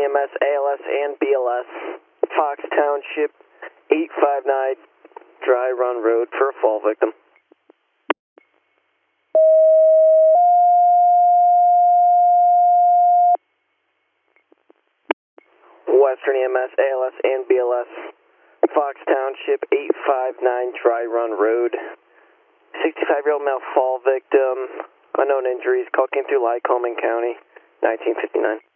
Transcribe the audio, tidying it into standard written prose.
EMS, ALS, and BLS. Fox Township, 859 Dry Run Road for a fall victim. Western EMS, ALS, and BLS. Fox Township, 859 Dry Run Road. 65-year-old male fall victim. Unknown injuries. Call came through Lycoming County, 1959.